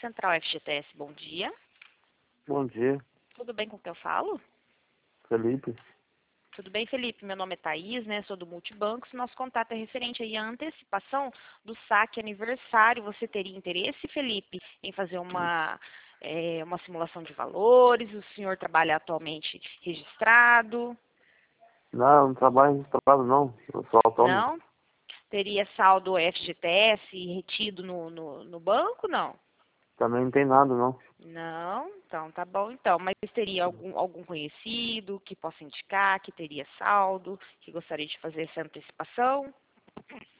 Central FGTS, bom dia. Bom dia, Tudo bem com quem eu falo? Felipe. Tudo bem, Felipe? Meu nome é Thaís, né? Sou do Multibancos. Nosso contato é referente aí à antecipação do saque aniversário. Você teria interesse, Felipe, em fazer uma simulação de valores? O senhor trabalha atualmente registrado? Não, não trabalho registrado não, eu sou autônomo. Não? Teria saldo FGTS retido no banco? Não. Também não tem nada não. Não? Então, tá bom então. Mas teria algum conhecido que possa indicar, que teria saldo, que gostaria de fazer essa antecipação?